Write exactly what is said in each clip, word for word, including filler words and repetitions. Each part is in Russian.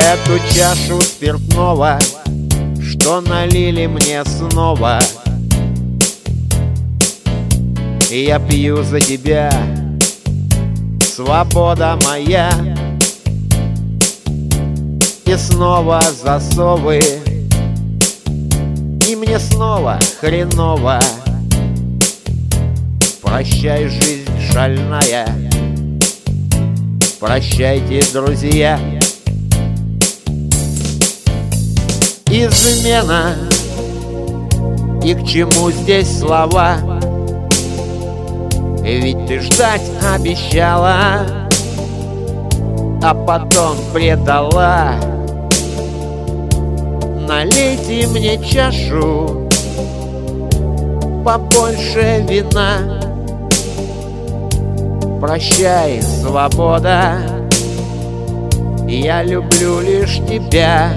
эту чашу спиртного, что налили мне снова. И я пью за тебя, свобода моя. И снова засовы, и мне снова хреново. Прощай, жизнь шальная, прощайте, друзья. Измена, и к чему здесь слова? Ведь ты ждать обещала, а потом предала. Налейте мне чашу, побольше вина. Прощай, свобода, я люблю лишь тебя.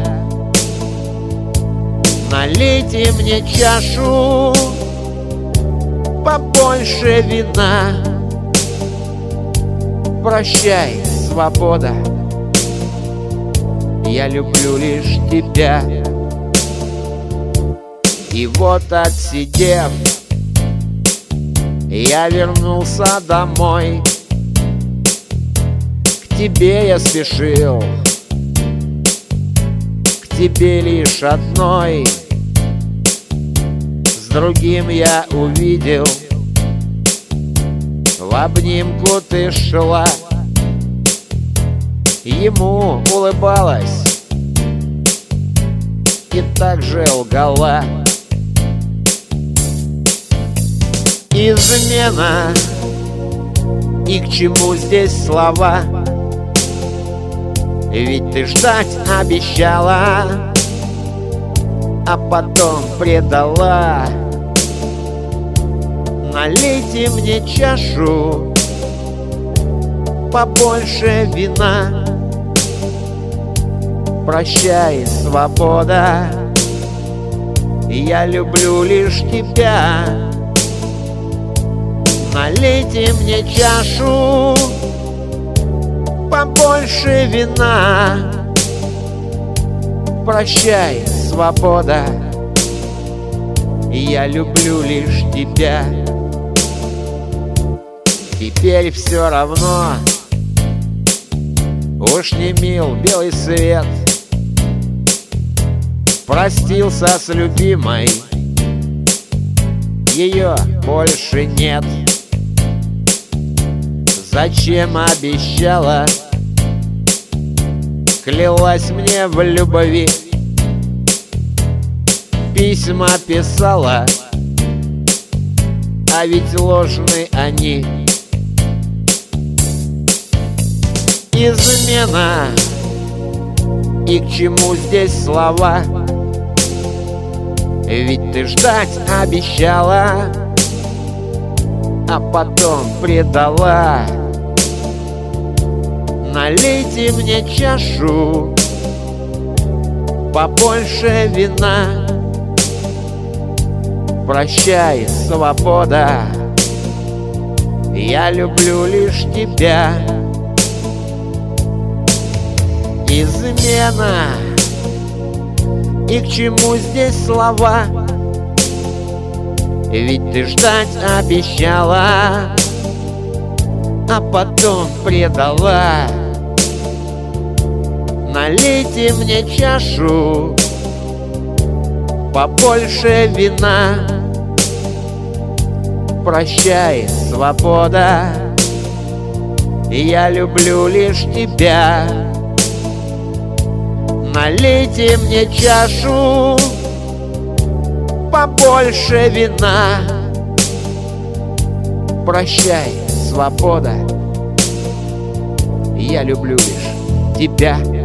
Налейте мне чашу, побольше вина. Прощай, свобода, я люблю лишь тебя. И вот отсидев, я вернулся домой. К тебе я спешил, к тебе лишь одной. С другим я увидел, в обнимку ты шла. Ему улыбалась и так же лгала. Измена, и к чему здесь слова? Ведь ты ждать обещала, а потом предала. Налейте мне чашу, побольше вина. Прощай, свобода, я люблю лишь тебя. Налейте мне чашу, побольше вина. Прощай, свобода, я люблю лишь тебя. Теперь все равно, уж не мил белый свет. Простился с любимой, ее больше нет. Зачем обещала, клялась мне в любви. Письма писала, а ведь ложны они. Измена, и к чему здесь слова? Ведь ты ждать обещала, а потом предала. Налейте мне чашу, побольше вина. Прощай, свобода, я люблю лишь тебя. Измена, и к чему здесь слова? Ведь ты ждать обещала, а потом предала. Налейте мне чашу, побольше вина. Прощай, свобода, я люблю лишь тебя. Налейте мне чашу, побольше вина. Прощай, свобода, я люблю лишь тебя.